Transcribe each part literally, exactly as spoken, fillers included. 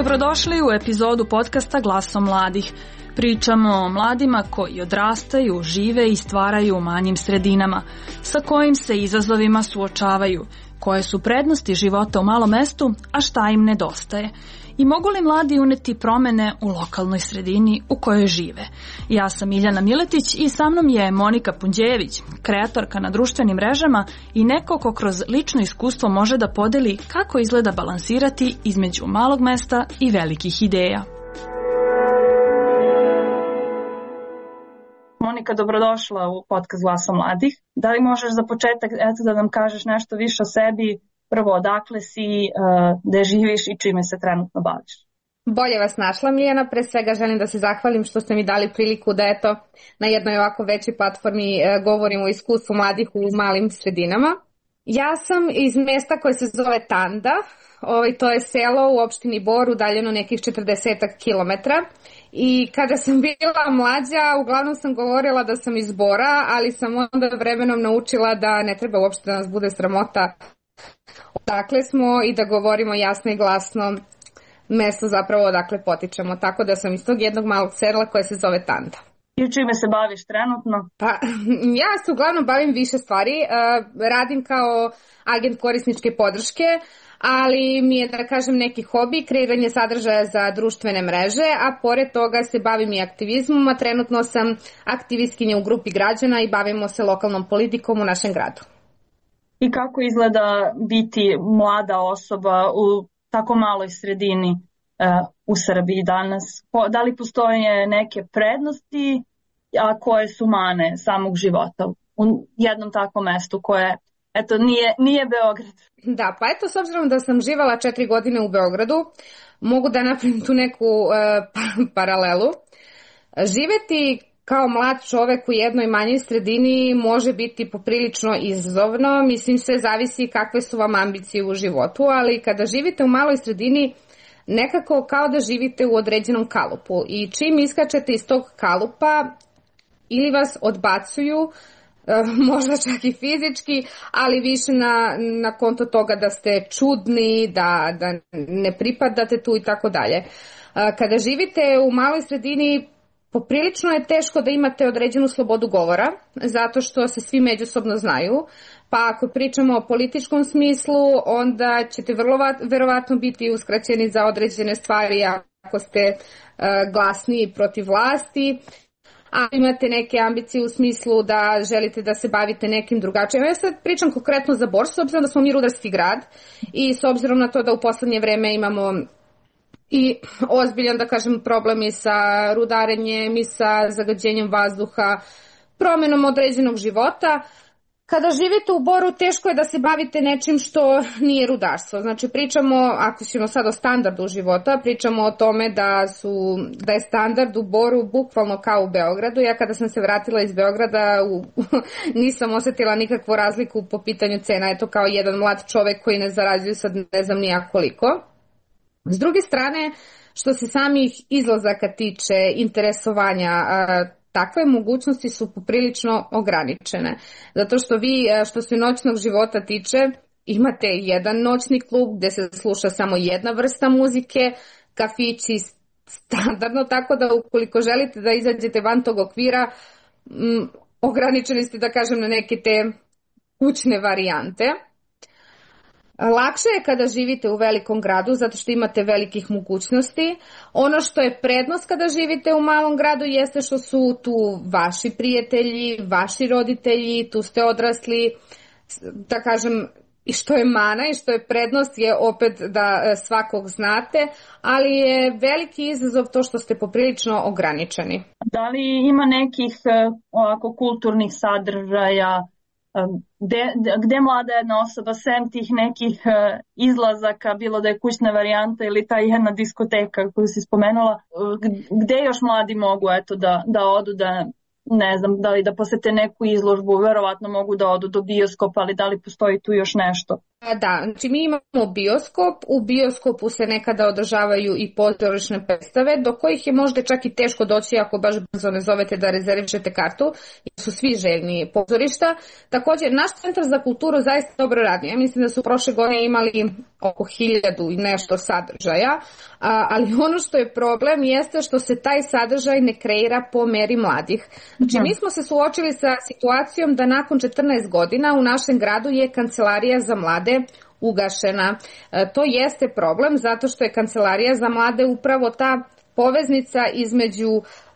Dobrodošli u epizodu podcasta Glasom mladih. Pričamo o mladima koji odrastaju, žive i stvaraju u manjim sredinama, sa kojim se izazovima suočavaju, koje su prednosti života u malom mestu, a šta im nedostaje. I mogu li mladi uneti promene u lokalnoj sredini u kojoj žive? Ja sam Miljana Miletić i sa mnom je Monika Punđejević, kreatorka na društvenim mrežama i neko ko kroz lično iskustvo može da podeli kako izgleda balansirati između malog mesta i velikih ideja. Monika, dobrodošla u podcast Glasa mladih. Da li možeš za početak eto, da nam kažeš nešto više o sebi? Prvo, odakle si, gde živiš i čime se trenutno baviš? Bolje vas našla, Miljana. Pre svega želim da se zahvalim što ste mi dali priliku da eto na jednoj ovako većoj platformi govorim o iskustvu mladih u malim sredinama. Ja sam iz mesta koje se zove Tanda. Ovaj, to je selo u opštini Bor, udaljeno nekih četrdesetak kilometara. I kada sam bila mlađa, uglavnom sam govorila da sam iz Bora, ali sam onda vremenom naučila da ne treba uopšte da nas bude sramota odakle smo i da govorimo jasno i glasno mesto zapravo odakle potičemo. Tako da sam iz tog jednog malog sela koje se zove Tanda. I čime se baviš trenutno? Pa, ja se uglavnom bavim više stvari. Radim kao agent korisničke podrške, ali mi je, da kažem, neki hobi, kreiranje sadržaja za društvene mreže, a pored toga se bavim i aktivizmom, a trenutno sam aktivistkinja u grupi građana i bavimo se lokalnom politikom u našem gradu. I kako izgleda biti mlada osoba u tako maloj sredini uh, u Srbiji danas? Da li postoje neke prednosti, a koje su mane samog života u jednom takvom mestu koje, eto, nije, nije Beograd? Da, pa eto, s obzirom da sam živala četiri godine u Beogradu, mogu da napravim tu neku uh, paralelu. Živeti kao mlad čovek u jednoj manjoj sredini može biti poprilično izazovno, mislim sve zavisi kakve su vam ambicije u životu, ali kada živite u maloj sredini nekako kao da živite u određenom kalupu i čim iskačete iz tog kalupa ili vas odbacuju, možda čak i fizički, ali više na, na konto toga da ste čudni, da, da ne pripadate tu i tako dalje. Kada živite u maloj sredini poprilično je teško da imate određenu slobodu govora, zato što se svi međusobno znaju, pa ako pričamo o političkom smislu, onda ćete vrlo verovatno biti uskraćeni za određene stvari ako ste uh, glasni protiv vlasti, a imate neke ambicije u smislu da želite da se bavite nekim drugačijim. Ja sad pričam konkretno za Bor, s obzirom da smo mi rudarski grad i s obzirom na to da u poslednje vreme imamo i ozbiljan, da kažem, problem i sa rudarenjem i sa zagađenjem vazduha, promenom određenog života. Kada živite u Boru, teško je da se bavite nečim što nije rudarstvo. Znači, pričamo, ako ćemo sad o standardu života, pričamo o tome da, su, da je standard u Boru bukvalno kao u Beogradu. Ja kada sam se vratila iz Beograda, u, nisam osetila nikakvu razliku po pitanju cena. Eto, kao jedan mlad čovek koji ne zarađuje sad ne znam nija koliko. S druge strane, što se samih izlazaka tiče, interesovanja, takve mogućnosti su poprilično ograničene. Zato što vi, što se noćnog života tiče, imate jedan noćni klub gde se sluša samo jedna vrsta muzike, kafići standardno, tako da ukoliko želite da izađete van tog okvira, m, ograničeni ste, da kažem, na neke te kućne varijante. Lakše je kada živite u velikom gradu zato što imate velikih mogućnosti. Ono što je prednost kada živite u malom gradu jeste što su tu vaši prijatelji, vaši roditelji, tu ste odrasli, da kažem, i što je mana i što je prednost je opet da svakog znate, ali je veliki izazov to što ste poprilično ograničeni. Da li ima nekih ovako kulturnih sadržaja Gde, gde mlada jedna osoba sem tih nekih uh, izlazaka, bilo da je kućna varijanta ili ta jedna diskoteka koju si spomenula, gde još mladi mogu eto, da, da odu, da ne znam, da li da posete neku izložbu, verovatno mogu da odu do bioskopa, ali da li postoji tu još nešto? Da, znači mi imamo bioskop, u bioskopu se nekada održavaju i pozorišne predstave, do kojih je možda čak i teško doći ako baš brzo ne zovete da rezervišete kartu, jer su svi željni pozorišta. Također, naš centar za kulturu zaista dobro radi. Ja mislim da su prošle godine imali oko hiljadu i nešto sadržaja, ali ono što je problem jeste što se taj sadržaj ne kreira po meri mladih. Znači, mi smo se suočili sa situacijom da nakon četrnaest godina u našem gradu je kancelarija za mlade ugašena. To jeste problem zato što je kancelarija za mlade upravo ta poveznica između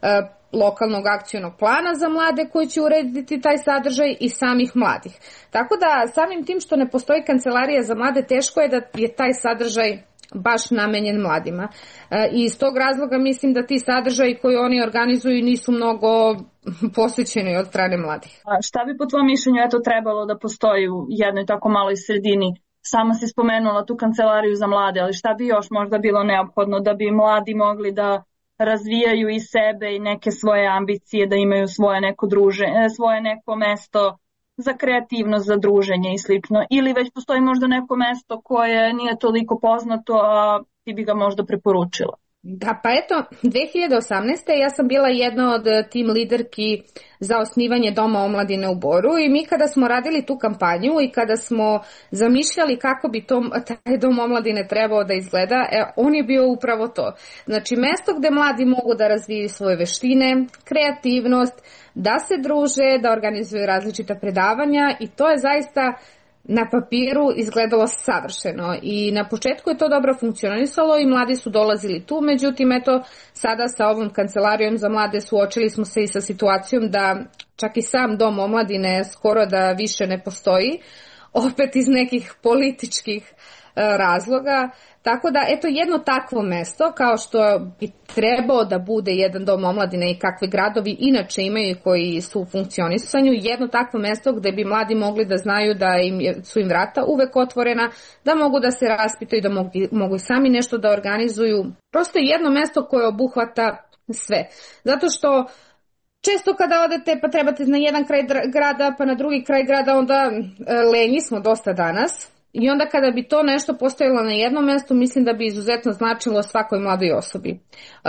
lokalnog akcionog plana za mlade koji će urediti taj sadržaj i samih mladih. Tako da samim tim što ne postoji kancelarija za mlade, teško je da je taj sadržaj baš namenjen mladima. I iz tog razloga mislim da ti sadržaji koji oni organizuju nisu mnogo posvećeni od strane mladih. A šta bi po tvojom mišljenju eto trebalo da postoji u jednoj tako maloj sredini? Sama si spomenula tu kancelariju za mlade, ali šta bi još možda bilo neophodno da bi mladi mogli da razvijaju i sebe i neke svoje ambicije, da imaju svoje neko druženje, svoje neko mesto za kreativnost, za druženje i slično. Ili već postoji možda neko mesto koje nije toliko poznato, a ti bi ga možda preporučila. Da, pa eto, dve hiljade osamnaeste. ja sam bila jedna od tim liderki za osnivanje Doma omladine u Boru i mi kada smo radili tu kampanju i kada smo zamišljali kako bi to, taj Dom omladine trebao da izgleda, e, on je bio upravo to. Znači, mesto gde mladi mogu da razviju svoje veštine, kreativnost, da se druže, da organizuju različita predavanja i to je zaista na papiru izgledalo savršeno i na početku je to dobro funkcionisalo i mladi su dolazili tu, međutim eto sada sa ovom kancelarijom za mlade suočili smo se i sa situacijom da čak i sam Dom omladine skoro da više ne postoji, opet iz nekih političkih razloga, tako da eto jedno takvo mesto kao što bi trebao da bude jedan dom omladine i kakve gradovi inače imaju koji su u funkcionisanju, jedno takvo mesto gde bi mladi mogli da znaju da im je, su im vrata uvek otvorena, da mogu da se raspitaju, da mogu, mogu i sami nešto da organizuju, prosto jedno mesto koje obuhvata sve, zato što često kada odete pa trebate na jedan kraj grada pa na drugi kraj grada, onda lenji smo dosta danas. I onda kada bi to nešto postojalo na jednom mestu, mislim da bi izuzetno značilo svakoj mladoj osobi.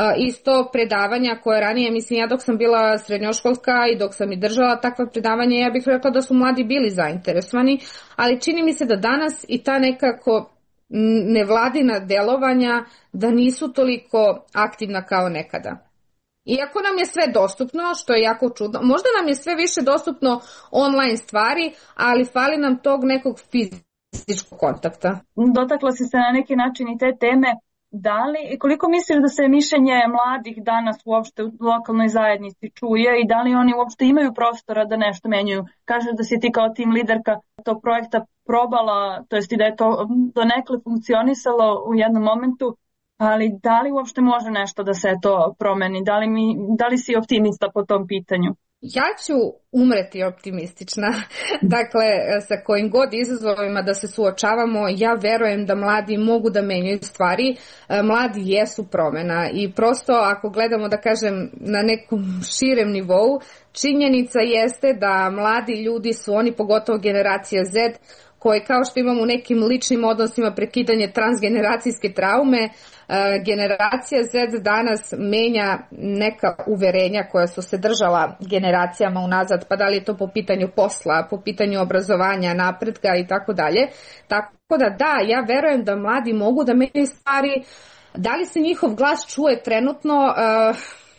Isto predavanja koje ranije, mislim ja dok sam bila srednjoškolska i dok sam i držala takva predavanja, ja bih rekla da su mladi bili zainteresovani, ali čini mi se da danas i ta nekako nevladina delovanja da nisu toliko aktivna kao nekada. Iako nam je sve dostupno, što je jako čudno, možda nam je sve više dostupno online stvari, ali fali nam tog nekog fizičkog fizičkog kontakta. Dotakla si se na neki način i te teme. Da li, koliko misliš da se mišljenje mladih danas uopšte u lokalnoj zajednici čuje i da li oni uopšte imaju prostora da nešto menjaju? Kažeš da si ti kao tim liderka tog projekta probala, to jest i da je to donekle funkcionisalo u jednom momentu, ali da li uopšte može nešto da se to promeni? Da li, mi, da li si optimista po tom pitanju? Ja ću umreti optimistična, dakle sa kojim god izazovima da se suočavamo, ja verujem da mladi mogu da menjaju stvari, mladi jesu promena i prosto ako gledamo da kažem na nekom širem nivou, činjenica jeste da mladi ljudi su oni, pogotovo generacija Z, koje kao što imamo u nekim ličnim odnosima prekidanje transgeneracijske traume, generacija Z danas menja neka uverenja koja su se držala generacijama unazad, pa da li je to po pitanju posla, po pitanju obrazovanja, napretka i tako dalje. Tako da da, ja verujem da mladi mogu da menjaju stvari. Da li se njihov glas čuje trenutno? Uh,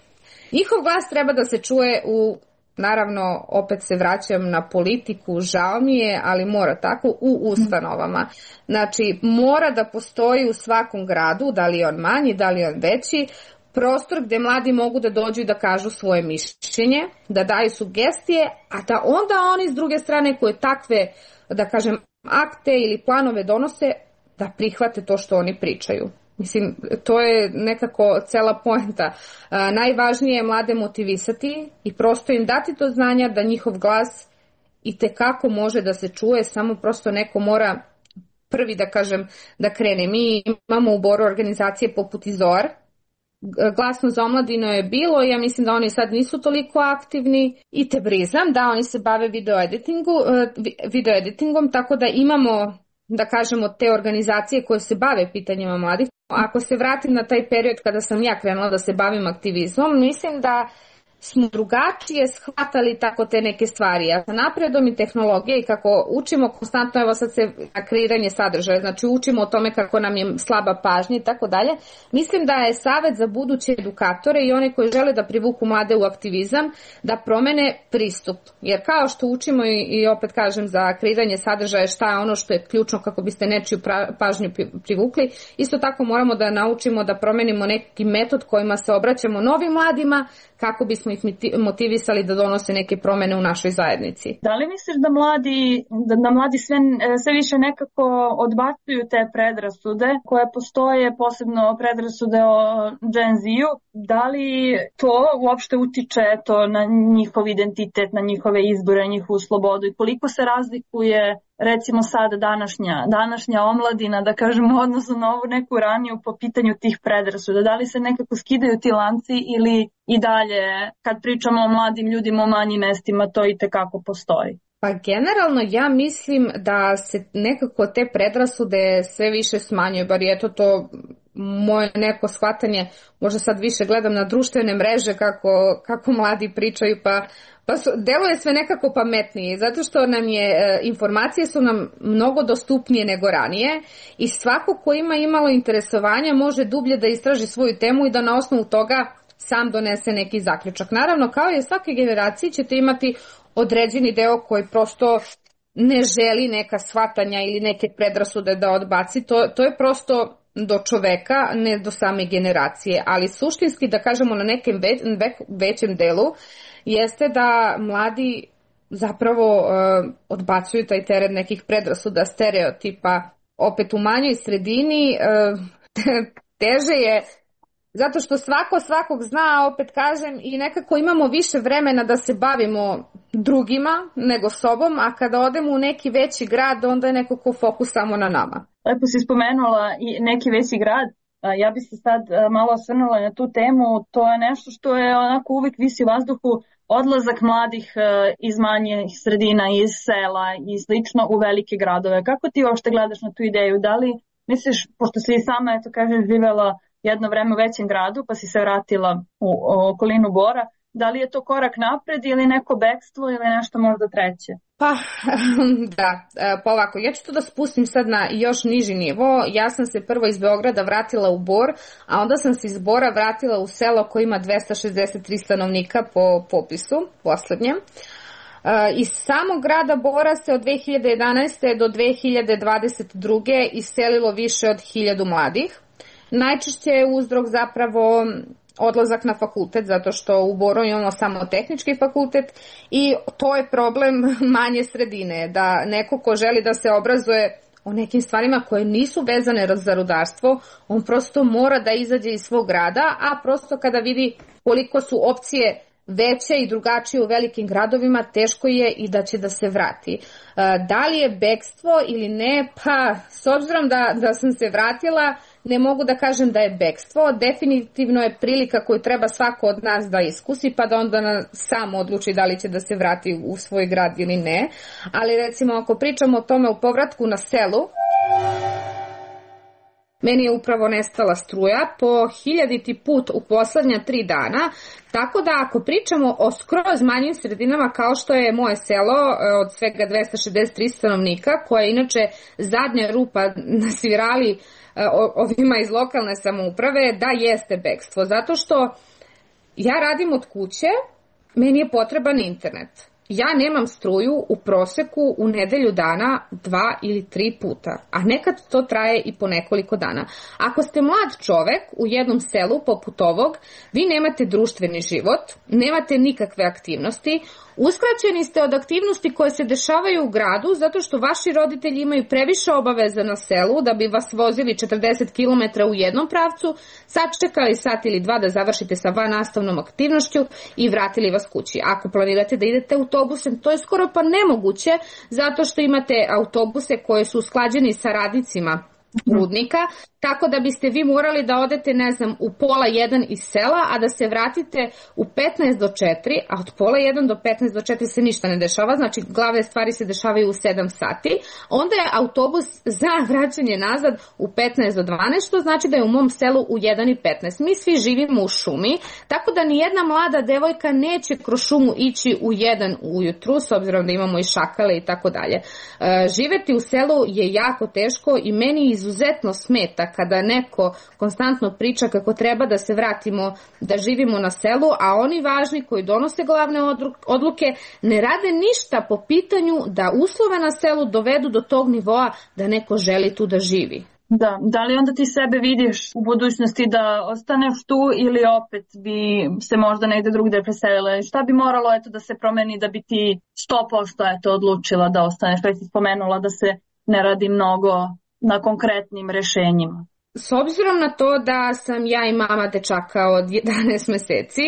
njihov glas treba da se čuje u naravno, opet se vraćam na politiku, žao mi je, ali mora tako, u ustanovama. Znači, mora da postoji u svakom gradu, da li je on manji, da li je on veći, prostor gde mladi mogu da dođu i da kažu svoje mišljenje, da daju sugestije, a da onda oni s druge strane koje takve, da kažem, akte ili planove donose, da prihvate to što oni pričaju. Mislim, to je nekako cela poenta. A, najvažnije je mlade motivisati i prosto im dati to znanja da njihov glas i tekako može da se čuje, samo prosto neko mora prvi, da kažem, da krene. Mi imamo u Boru organizacije poput Izor, Glasno za omladinu je bilo, ja mislim da oni sad nisu toliko aktivni, i Tebrizam, da oni se bave video editingu, video editingom, tako da imamo da kažemo, te organizacije koje se bave pitanjima mladih. Ako se vratim na taj period kada sam ja krenula da se bavim aktivizmom, mislim da smo drugačije shvatali tako te neke stvari. A sa napredom i tehnologije i kako učimo konstantno, evo sad se na kreiranje sadržaja, znači učimo o tome kako nam je slaba pažnja i tako dalje, mislim da je savjet za buduće edukatore i one koji žele da privuku mlade u aktivizam da promene pristup. Jer kao što učimo i, i opet kažem za kreiranje sadržaja šta je ono što je ključno kako biste nečiju pra, pažnju privukli, isto tako moramo da naučimo da promenimo neki metod kojima se obraćamo novim mladima kako bismo ih motivisali da donose neke promene u našoj zajednici. Da li misliš da mladi, da, da mladi sve, sve više nekako odbacuju te predrasude koje postoje, posebno predrasude o Gen Z-u? Da li to uopšte utiče to na njihov identitet, na njihove izbore, njihovu slobodu i koliko se razlikuje recimo sad današnja, današnja omladina, da kažemo, odnosno na ovu neku raniju po pitanju tih predrasuda? Da li se nekako skidaju ti lanci ili i dalje, kad pričamo o mladim ljudima u manjim mestima, to i tekako postoji? Pa generalno ja mislim da se nekako te predrasude sve više smanjuju, bar je to to moje neko shvatanje, možda sad više gledam na društvene mreže kako, kako mladi pričaju, pa, pa su, deluje sve nekako pametnije, zato što nam je, e, informacije su nam mnogo dostupnije nego ranije i svako ko ima imalo interesovanja može dublje da istraži svoju temu i da na osnovu toga sam donese neki zaključak. Naravno, kao i svake generacije ćete imati određeni deo koji prosto ne želi neka shvatanja ili neke predrasude da odbaci, to, to je prosto do čoveka, ne do same generacije, ali suštinski da kažemo na nekem već, većem delu jeste da mladi zapravo uh, odbacuju taj teret nekih predrasuda, stereotipa, opet u manjoj sredini uh, teže je zato što svako svakog zna, a opet kažem, i nekako imamo više vremena da se bavimo drugima nego sobom, a kada odemo u neki veći grad, onda je nekako fokus samo na nama. Lepo si spomenula i neki veći grad. Ja bi se sad malo osvrnula na tu temu. To je nešto što je onako uvijek visi u vazduhu, odlazak mladih iz manjih sredina, iz sela i slično u velike gradove. Kako ti uopšte gledaš na tu ideju? Da li misliš, pošto si i sama, eto kažeš, živela jedno vreme u većem gradu, pa si se vratila u, u okolinu Bora, da li je to korak napred ili neko bekstvo ili nešto možda treće? Pa, da, pa ovako, ja ću to da spustim sad na još niži nivo. Ja sam se prvo iz Beograda vratila u Bor, a onda sam se iz Bora vratila u selo koje ima dvesta šezdeset tri stanovnika po popisu poslednjem. Iz samog grada Bora se od dve hiljade jedanaeste do dve hiljade dvadeset druge iselilo više od hiljadu mladih. Najčešće je uzrok zapravo odlazak na fakultet, zato što u Boru imamo samo tehnički fakultet i to je problem manje sredine, da neko ko želi da se obrazuje o nekim stvarima koje nisu vezane za rudarstvo, on prosto mora da izađe iz svog grada, a prosto kada vidi koliko su opcije veće i drugačije u velikim gradovima, teško je i da će da se vrati. Da li je bekstvo ili ne? Pa, s obzirom da, da sam se vratila, ne mogu da kažem da je bekstvo. Definitivno je prilika koju treba svako od nas da iskusi, pa da onda sam odluči da li će da se vrati u svoj grad ili ne. Ali recimo, ako pričamo o tome u povratku na selu, meni je upravo nestala struja po hiljaditi put u poslednja tri dana, tako da ako pričamo o skroz manjim sredinama kao što je moje selo od svega dvesta šezdeset tri stanovnika, koja je inače zadnja rupa na svirali ovima iz lokalne samouprave, da jeste bekstvo, zato što ja radim od kuće, meni je potreban internet. Ja nemam struju u proseku u nedelju dana dva ili tri puta, a nekad to traje i po nekoliko dana. Ako ste mlad čovek u jednom selu poput ovog, vi nemate društveni život, nemate nikakve aktivnosti, uskraćeni ste od aktivnosti koje se dešavaju u gradu zato što vaši roditelji imaju previše obaveza na selu da bi vas vozili četrdeset kilometara u jednom pravcu, sačekali sat ili dva da završite sa vannastavnom aktivnošću i vratili vas kući. Ako planirate da idete autobusem, to je skoro pa nemoguće zato što imate autobuse koje su usklađeni sa radnicima rudnika tako da biste vi morali da odete, ne znam, u pola jedan iz sela, a da se vratite u petnaest do četiri, a od pola jedan do petnaest do četiri se ništa ne dešava, znači glavne stvari se dešavaju u sedam sati, onda je autobus za vraćanje nazad u petnaest do dvanaest, što znači da je u mom selu u jedan i petnaest. Mi svi živimo u šumi, tako da nijedna mlada devojka neće kroz šumu ići u jedan ujutru, s obzirom da imamo i šakale i tako dalje. Živeti u selu je jako teško i meni izuzetno smeta kada neko konstantno priča kako treba da se vratimo, da živimo na selu, a oni važni koji donose glavne odluke ne rade ništa po pitanju da uslove na selu dovedu do tog nivoa da neko želi tu da živi. Da, da li onda ti sebe vidiš u budućnosti da ostaneš tu ili opet bi se možda negde drugde preselila? Šta bi moralo eto da se promeni da bi ti sto posto eto odlučila da ostaneš? Već si spomenula da se ne radi mnogo na konkretnim rešenjima. S obzirom na to da sam ja i mama dečaka od jedanaest meseci,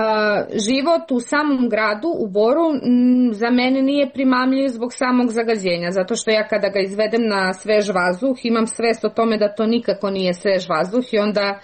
život u samom gradu, u Boru, za mene nije primamljiv zbog samog zagađenja, zato što ja kada ga izvedem na svež vazduh imam svest o tome da to nikako nije svež vazduh i onda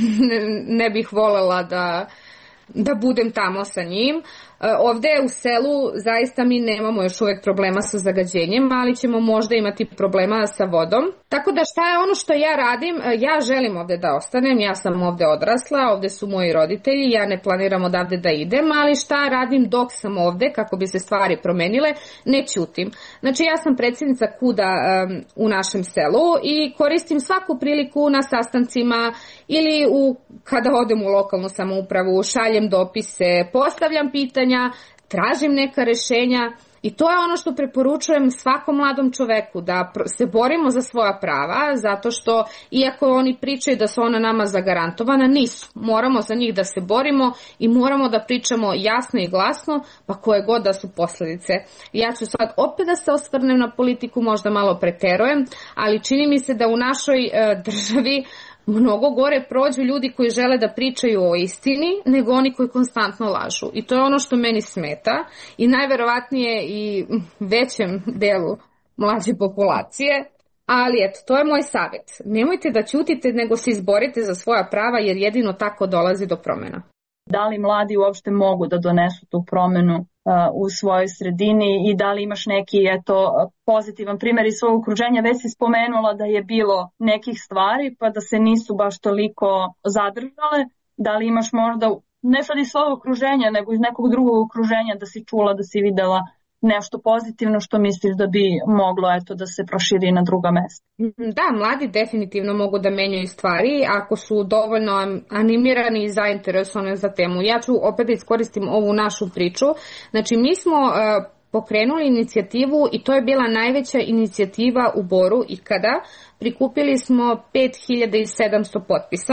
ne bih volela da, da budem tamo sa njim. Ovde u selu zaista mi nemamo još uvek problema sa zagađenjem, ali ćemo možda imati problema sa vodom. Tako da šta je ono što ja radim? Ja želim ovde da ostanem, ja sam ovde odrasla, ovde su moji roditelji, ja ne planiram odavde da idem, ali šta radim dok sam ovde kako bi se stvari promenile? Ne ćutim. Znači ja sam predsjednica KUD-a um, u našem selu i koristim svaku priliku na sastancima ili u, kada odem u lokalnu samoupravu, šaljem dopise, postavljam pitanja, tražim neka rešenja i to je ono što preporučujem svakom mladom čoveku, da se borimo za svoja prava, zato što iako oni pričaju da su ona nama zagarantovana, nisu. Moramo za njih da se borimo i moramo da pričamo jasno i glasno, pa koje god da su posledice. Ja ću sad opet da se osvrnem na politiku, možda malo preterujem, ali čini mi se da u našoj e, državi mnogo gore prođu ljudi koji žele da pričaju o istini nego oni koji konstantno lažu. I to je ono što meni smeta i najverovatnije i većem delu mlađe populacije. Ali eto, to je moj savjet. Nemojte da ćutite nego se izborite za svoja prava jer jedino tako dolazi do promjena. Da li mladi uopšte mogu da donesu tu promenu u svojoj sredini i da li imaš neki eto, pozitivan primjer iz svog okruženja? Već si spomenula da je bilo nekih stvari pa da se nisu baš toliko zadržale. Da li imaš možda, ne sad iz svog okruženja, nego iz nekog drugog okruženja da si čula, da si videla nešto pozitivno što misliš da bi moglo eto, da se proširi na druga mesta? Da, mladi definitivno mogu da menjaju stvari ako su dovoljno animirani i zainteresovani za temu. Ja ću opet da iskoristim ovu našu priču. Znači, mi smo uh, pokrenuli inicijativu i to je bila najveća inicijativa u Boru ikada. Prikupili smo pet hiljada sedamsto potpisa.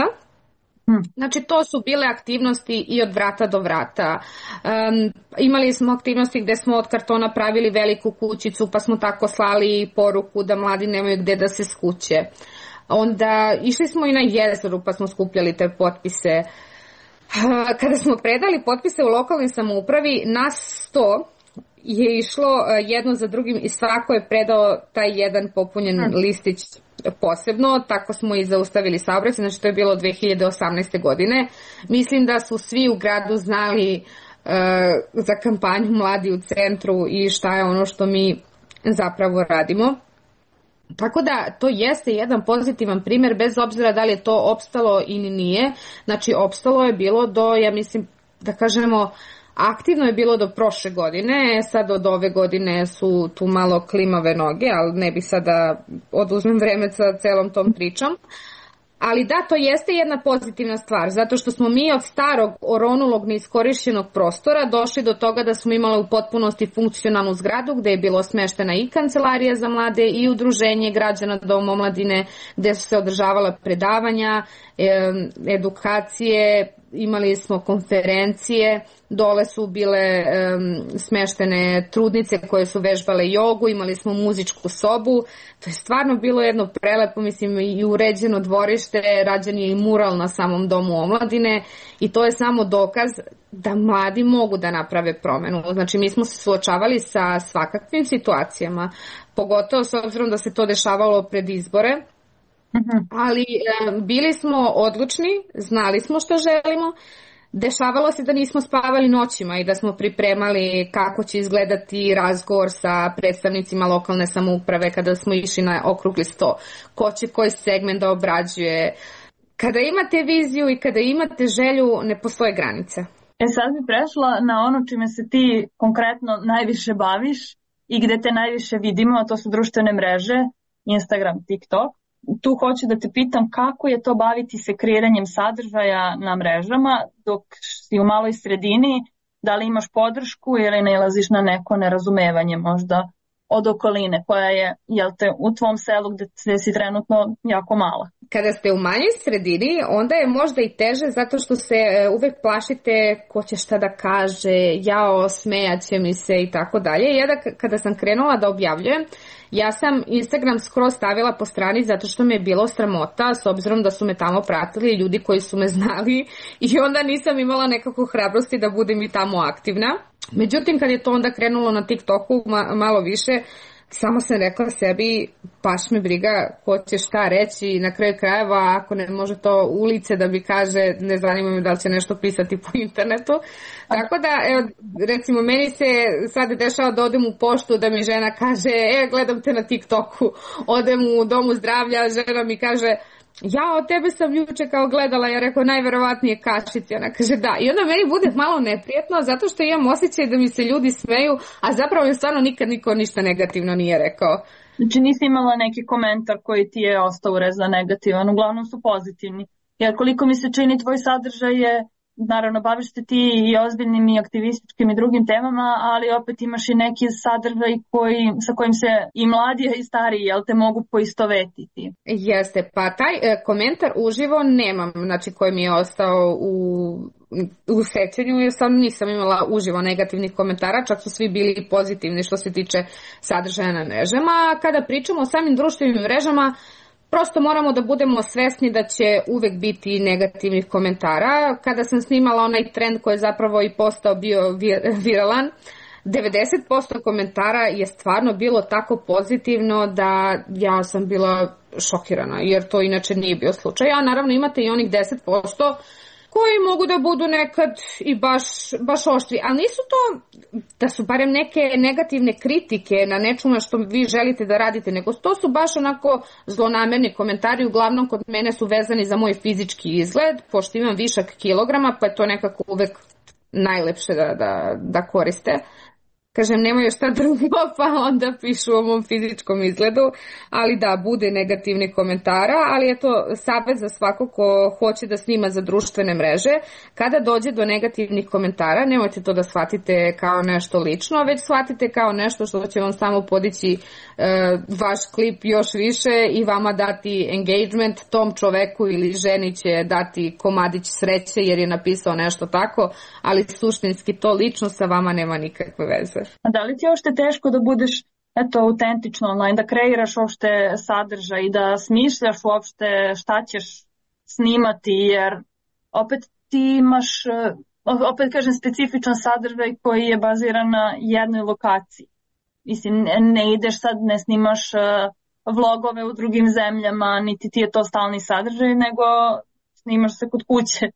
Znači to su bile aktivnosti i od vrata do vrata. Um, imali smo aktivnosti gde smo od kartona pravili veliku kućicu pa smo tako slali poruku da mladi nemaju gde da se skuće. Onda išli smo i na jezeru pa smo skupljali te potpise. Kada smo predali potpise u lokalnoj samoupravi, nas sto je išlo jedno za drugim i svako je predao taj jedan popunjen hmm. listić posebno, tako smo i zaustavili saobraćaj, znači to je bilo dve hiljade osamnaeste. godine. Mislim da su svi u gradu znali uh, za kampanju Mladi u centru i šta je ono što mi zapravo radimo. Tako da to jeste jedan pozitivan primjer bez obzira da li je to opstalo ili nije. Znači opstalo je bilo do, ja mislim da kažemo, aktivno je bilo do prošle godine, sad od ove godine su tu malo klimave noge, ali ne bi sada oduzmem vreme sa celom tom pričom. Ali da, to jeste jedna pozitivna stvar, zato što smo mi od starog oronulog neiskorišćenog prostora došli do toga da smo imali u potpunosti funkcionalnu zgradu gde je bilo smeštena i kancelarija za mlade i udruženje građana Dom omladine gde su se održavala predavanja, edukacije, imali smo konferencije, dole su bile um, smeštene trudnice koje su vežbale jogu, imali smo muzičku sobu, to je stvarno bilo jedno prelepo, mislim, i uređeno dvorište, rađen je i mural na samom Domu omladine i to je samo dokaz da mladi mogu da naprave promenu. Znači mi smo se suočavali sa svakakvim situacijama, pogotovo s obzirom da se to dešavalo pred izbore. Uh-huh. Ali e, bili smo odlučni, znali smo što želimo. Dešavalo se da nismo spavali noćima i da smo pripremali kako će izgledati razgovor sa predstavnicima lokalne samouprave kada smo išli na okrugli sto, ko će koji segment da obrađuje. Kada imate viziju i kada imate želju, ne postoje granice. E sad bi prešla na ono čime se ti konkretno najviše baviš i gde te najviše vidimo, a to su društvene mreže, Instagram, TikTok. Tu hoću da te pitam kako je to baviti se kreiranjem sadržaja na mrežama dok si u maloj sredini, da li imaš podršku ili nailaziš na neko nerazumevanje možda od okoline koja je, jel te, u tvom selu gde, gde si trenutno jako mala. Kada ste u manjoj sredini, onda je možda i teže zato što se uvek plašite ko će šta da kaže, jao, smejaće mi se i tako dalje. Ja da kada sam krenula da objavljujem, ja sam Instagram skroz stavila po strani zato što me je bilo sramota s obzirom da su me tamo pratili ljudi koji su me znali i onda nisam imala nekako hrabrosti da budem i tamo aktivna. Međutim, kad je to onda krenulo na TikToku ma- malo više, samo sam rekla sebi, baš me briga ko će šta reći i na kraju krajeva ako ne može to ulice da mi kaže, ne zanima me da li će nešto pisati po internetu. Tako da, evo, recimo, meni se sad dešava da odem u poštu da mi žena kaže, e, gledam te na TikToku, odem u domu zdravlja, žena mi kaže, ja od tebe sam juče kao gledala, ja rekao najverovatnije kašice, ona kaže da. I onda meni bude malo neprijetno zato što imam osjećaj da mi se ljudi smeju, a zapravo mi stvarno nikad niko ništa negativno nije rekao. Znači nisi imala neki komentar koji ti je ostao urezan negativan, uglavnom su pozitivni. Jer koliko mi se čini tvoj sadržaj je, naravno baviš se ti i ozbiljnim i aktivističkim i drugim temama, ali opet imaš i neki sadržaj koji, sa kojim se i mladi i stariji, jel te mogu poistovetiti. Jeste, pa taj e, komentar uživo nemam, znači koji mi je ostao u, u sećanju, jer sam nisam imala uživo negativnih komentara, čak su svi bili pozitivni što se tiče sadržaja na mrežama. Kada pričamo o samim društvenim mrežama, prosto moramo da budemo svesni da će uvek biti negativnih komentara. Kada sam snimala onaj trend koji je zapravo i postao bio viralan, devedeset posto komentara je stvarno bilo tako pozitivno da ja sam bila šokirana, jer to inače nije bio slučaj. A naravno imate i onih deset posto koji mogu da budu nekad i baš, baš oštri, ali nisu to da su barem neke negativne kritike na nečemu što vi želite da radite, nego to su baš onako zlonamerni komentari, uglavnom kod mene su vezani za moj fizički izgled, pošto imam višak kilograma, pa je to nekako uvek najlepše da, da, da koriste. Kažem, nemaju šta drugo, pa onda pišu o mom fizičkom izgledu, ali da, bude negativni komentara, ali je to savjet za svako ko hoće da snima za društvene mreže. Kada dođe do negativnih komentara, nemojte to da shvatite kao nešto lično, već shvatite kao nešto što će vam samo podići e, vaš klip još više i vama dati engagement, tom čoveku ili ženi će dati komadić sreće jer je napisao nešto tako, ali suštinski to lično sa vama nema nikakve veze. A da li ti je uopšte teško da budeš eto, autentično online, da kreiraš uopšte sadržaj i da smišljaš uopšte šta ćeš snimati, jer opet ti imaš, opet kažem, specifičan sadržaj koji je baziran na jednoj lokaciji. Mislim, ne, ne ideš sad, ne snimaš vlogove u drugim zemljama, niti ti je to stalni sadržaj, nego snimaš se kod kuće.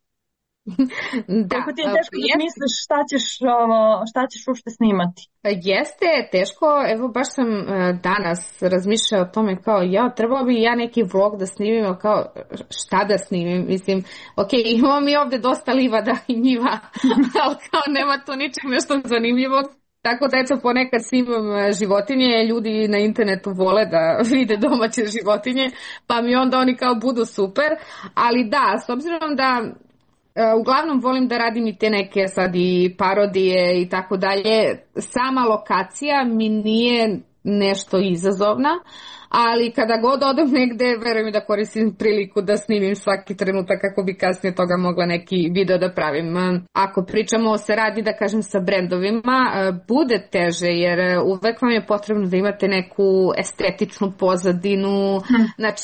Da, kako ti je teško da misliš šta ćeš, šta ćeš uopšte snimati? Jeste teško, evo baš sam danas razmišljala o tome kao ja, trebalo bi ja neki vlog da snimim, kao šta da snimim, mislim, ok, imamo mi ovde dosta livada i njiva, ali kao nema to ničeg nešto zanimljivog. Tako da eto ponekad snimam životinje, ljudi na internetu vole da vide domaće životinje, pa mi onda oni kao budu super, ali da, s obzirom da uglavnom volim da radim i te neke sad i parodije i tako dalje. Sama lokacija mi nije nešto izazovna, ali kada god odem negde, verujem mi da koristim priliku da snimim svaki trenutak kako bi kasnije toga mogla neki video da pravim. Ako pričamo o saradnji, da kažem, sa brendovima, bude teže jer uvek vam je potrebno da imate neku estetičnu pozadinu, hmm. znači da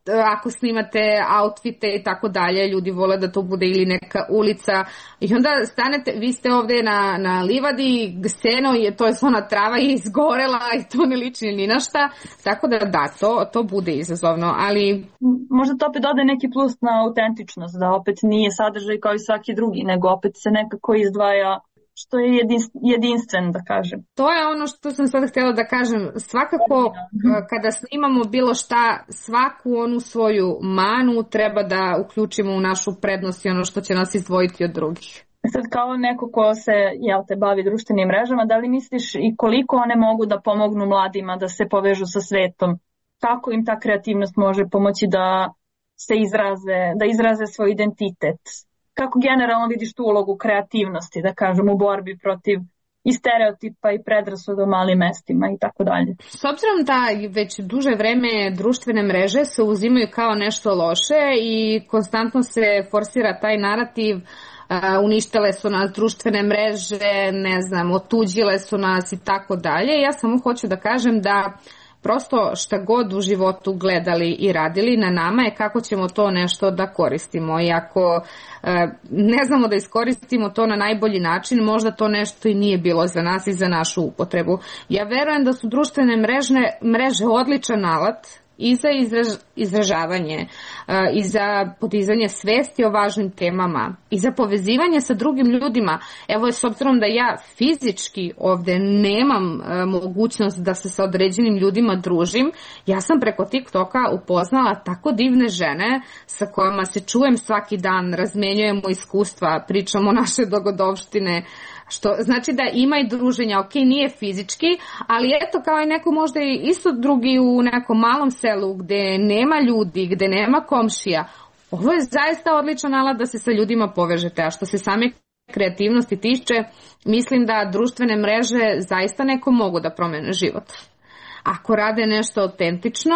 ako snimate outfite i tako dalje, ljudi vole da to bude ili neka ulica i onda stanete, vi ste ovde na, na livadi, seno je, to je ona trava je izgorela i to ne liči ni na šta, tako da da, to, to bude izazovno, ali... Možda to opet dode neki plus na autentičnost, da opet nije sadržaj kao i svaki drugi, nego opet se nekako izdvaja što je jedinstven, da kažem. To je ono što sam sad htjela da kažem. Svakako, kada snimamo bilo šta, svaku onu svoju manu treba da uključimo u našu prednost i ono što će nas izdvojiti od drugih. Sad kao neko ko se jel te, bavi društvenim mrežama, da li misliš i koliko one mogu da pomognu mladima da se povežu sa svetom? Kako im ta kreativnost može pomoći da se izraze, da izraze svoj identitet? Kako generalno vidiš tu ulogu kreativnosti, da kažem, u borbi protiv i stereotipa i predrasuda u malim mestima i tako dalje? S obzirom da već duže vreme društvene mreže se uzimaju kao nešto loše i konstantno se forsira taj narativ, uh, uništile su nas društvene mreže, ne znam, otuđile su nas i tako dalje, ja samo hoću da kažem da prosto šta god u životu gledali i radili, na nama je kako ćemo to nešto da koristimo. I ako e, ne znamo da iskoristimo to na najbolji način, možda to nešto i nije bilo za nas i za našu upotrebu. Ja verujem da su društvene mrežne, mreže odličan alat i za izraž, izražavanje, i za podizanje svesti o važnim temama, i za povezivanje sa drugim ljudima. Evo, s obzirom da ja fizički ovde nemam mogućnost da se sa određenim ljudima družim, ja sam preko TikToka upoznala tako divne žene sa kojima se čujem svaki dan, razmenjujemo iskustva, pričamo naše dogodovštine, što znači da ima i druženja, ok, nije fizički, ali eto kao i neko možda i isto drugi u nekom malom selu gde nema ljudi, gde nema komšija. Ovo je zaista odličan alat da se sa ljudima povežete, a što se same kreativnosti tiče, mislim da društvene mreže zaista neko mogu da promene život. Ako rade nešto autentično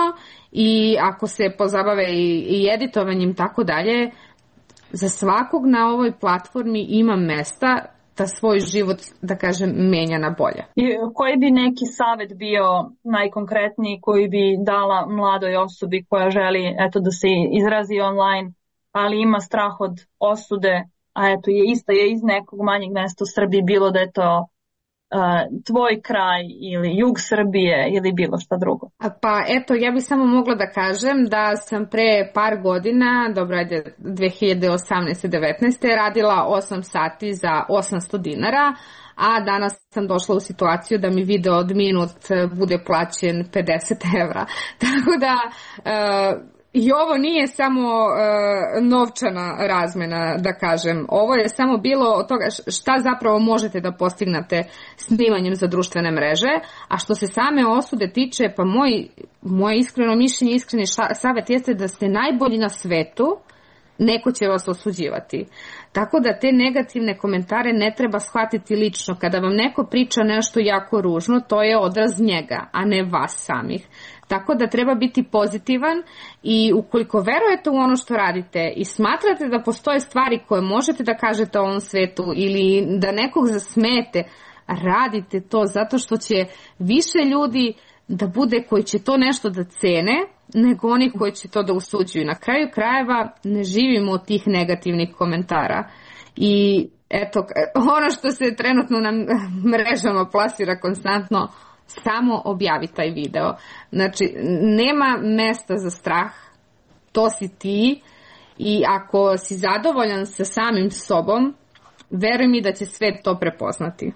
i ako se pozabave i, i editovanjem tako dalje, za svakog na ovoj platformi ima mesta da svoj život, da kažem, menja na bolje. I koji bi neki savjet bio najkonkretniji koji bi dala mladoj osobi koja želi eto, da se izrazi online, ali ima strah od osude, a eto je isto je iz nekog manjeg mesta u Srbiji, bilo da je to uh, tvoj kraj ili jug Srbije ili bilo šta drugo? Pa eto, ja bih samo mogla da kažem da sam pre par godina, dobro ajde dve hiljade osamnaeste devetnaeste radila osam sati za osamsto dinara, a danas sam došla u situaciju da mi video od minut bude plaćen pedeset evra. Tako da... Uh, I ovo nije samo uh, novčana razmena, da kažem. Ovo je samo bilo od toga šta zapravo možete da postignete snimanjem za društvene mreže, a što se same osude tiče, pa moj, moje iskreno mišljenje, iskreni savjet jeste da ste najbolji na svetu, neko će vas osuđivati. Tako da te negativne komentare ne treba shvatiti lično. Kada vam neko priča nešto jako ružno, to je odraz njega, a ne vas samih. Tako da treba biti pozitivan i ukoliko verujete u ono što radite i smatrate da postoje stvari koje možete da kažete o ovom svetu ili da nekog zasmete, radite to zato što će više ljudi da bude koji će to nešto da cene nego oni koji će to da usuđuju. Na kraju krajeva ne živimo od tih negativnih komentara. I eto, ono što se trenutno na mrežama plasira konstantno, samo objavi taj video. Znači, nema mesta za strah, to si ti i ako si zadovoljan sa samim sobom, veruj mi da će svet to prepoznati.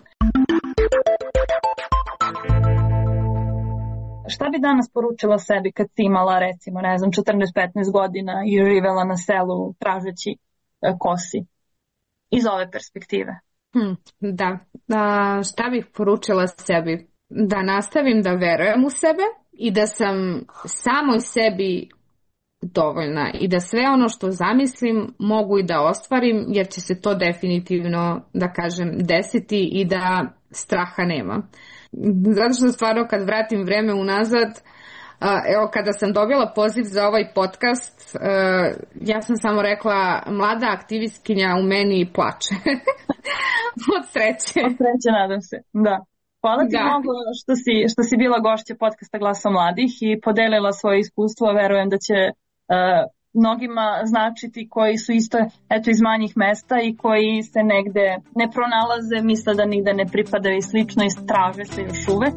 Šta bi danas poručila sebi kad si imala recimo, ne znam, četrnaest petnaest godina i živela na selu tražeći ko si? Iz ove perspektive. Hmm, da. A, šta bih poručila sebi? Da nastavim da verujem u sebe i da sam samoj sebi dovoljna i da sve ono što zamislim mogu i da ostvarim, jer će se to definitivno, da kažem, desiti i da straha nema. Zato što stvarno kad vratim vreme unazad, evo kada sam dobila poziv za ovaj podcast, ja sam samo rekla mlada aktivistkinja u meni plače. Od sreće. Od sreće, nadam se, da. Hvala ti da. mnogo što si, što si bila gošća podcasta Glasa mladih i podelila svoje iskustvo. Verujem da će mnogima značiti, koji su isto eto iz manjih mesta i koji se negde ne pronalaze, misle da nigde ne pripadaju i slično i traže se još uvek.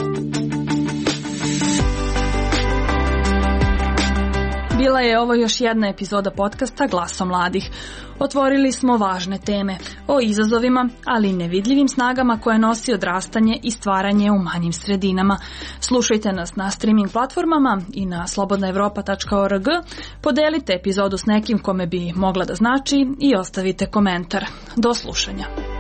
Bila je ovo još jedna epizoda podcasta Glasom mladih. Otvorili smo važne teme o izazovima, ali i nevidljivim snagama koje nosi odrastanje i stvaranje u manjim sredinama. Slušajte nas na streaming platformama i na slobodna evropa tačka org. Podelite epizodu s nekim kome bi mogla da znači i ostavite komentar. Do slušanja.